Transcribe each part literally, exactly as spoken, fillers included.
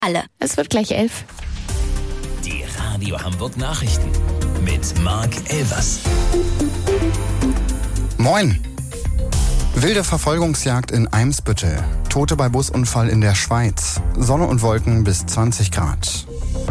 alle. Es wird gleich elf. Die Radio Hamburg Nachrichten mit Marc Elvers. Moin! Wilde Verfolgungsjagd in Eimsbüttel. Tote bei Busunfall in der Schweiz. Sonne und Wolken bis zwanzig Grad.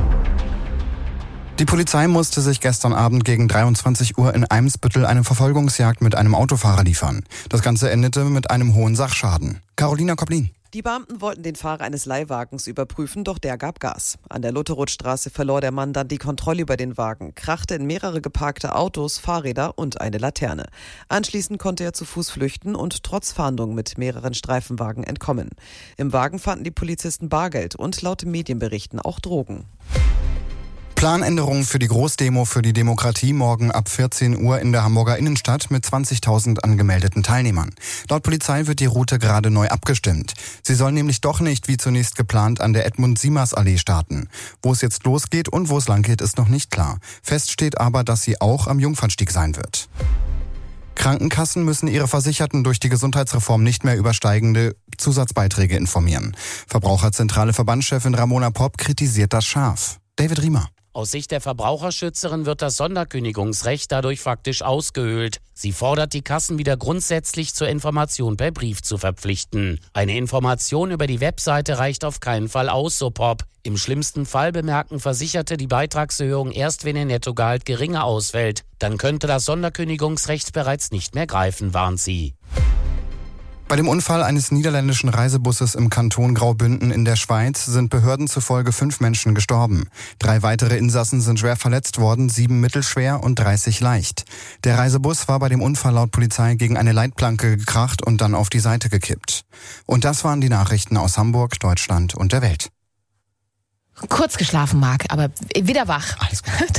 Die Polizei musste sich gestern Abend gegen dreiundzwanzig Uhr in Eimsbüttel eine Verfolgungsjagd mit einem Autofahrer liefern. Das Ganze endete mit einem hohen Sachschaden. Carolina Koplin. Die Beamten wollten den Fahrer eines Leihwagens überprüfen, doch der gab Gas. An der Lutherrothstraße verlor der Mann dann die Kontrolle über den Wagen, krachte in mehrere geparkte Autos, Fahrräder und eine Laterne. Anschließend konnte er zu Fuß flüchten und trotz Fahndung mit mehreren Streifenwagen entkommen. Im Wagen fanden die Polizisten Bargeld und laut Medienberichten auch Drogen. Planänderung für die Großdemo für die Demokratie morgen ab vierzehn Uhr in der Hamburger Innenstadt mit zwanzigtausend angemeldeten Teilnehmern. Laut Polizei wird die Route gerade neu abgestimmt. Sie soll nämlich doch nicht wie zunächst geplant an der Edmund-Siemers-Allee starten. Wo es jetzt losgeht und wo es lang geht, ist noch nicht klar. Fest steht aber, dass sie auch am Jungfernstieg sein wird. Krankenkassen müssen ihre Versicherten durch die Gesundheitsreform nicht mehr über steigende Zusatzbeiträge informieren. Verbraucherzentrale Verbandschefin Ramona Popp kritisiert das scharf. David Riemer. Aus Sicht der Verbraucherschützerin wird das Sonderkündigungsrecht dadurch faktisch ausgehöhlt. Sie fordert die Kassen wieder grundsätzlich zur Information per Brief zu verpflichten. Eine Information über die Webseite reicht auf keinen Fall aus, so Popp. Im schlimmsten Fall bemerken Versicherte die Beitragserhöhung erst, wenn ihr Nettogehalt geringer ausfällt. Dann könnte das Sonderkündigungsrecht bereits nicht mehr greifen, warnt sie. Bei dem Unfall eines niederländischen Reisebusses im Kanton Graubünden in der Schweiz sind Behörden zufolge fünf Menschen gestorben. Drei weitere Insassen sind schwer verletzt worden, sieben mittelschwer und dreißig leicht. Der Reisebus war bei dem Unfall laut Polizei gegen eine Leitplanke gekracht und dann auf die Seite gekippt. Und das waren die Nachrichten aus Hamburg, Deutschland und der Welt. Kurz geschlafen, Marc, aber wieder wach. Alles gut.